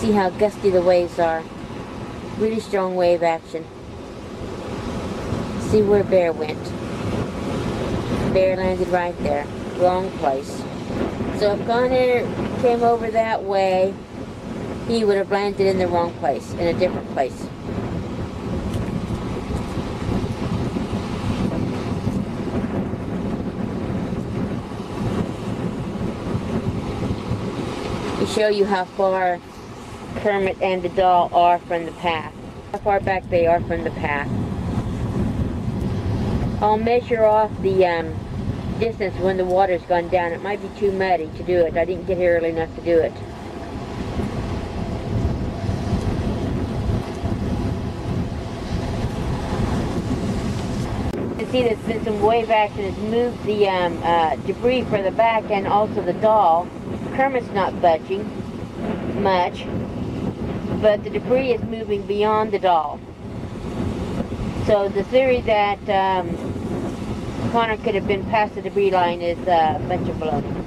See how gusty the waves are. Really strong wave action. See where Bear went. Bear landed right there. Wrong place. So if Connor came over that way, he would have landed in the wrong place, in a different place. To show you how far Kermit and the doll are from the path. How far back they are from the path. I'll measure off the distance when the water's gone down. It might be too muddy to do it. I didn't get here early enough to do it. You can see there's been some wave action has moved the debris for the back and also the doll. Kermit's not budging much, but the debris is moving beyond the doll. So the theory that Connor could have been past the debris line is a bunch of baloney.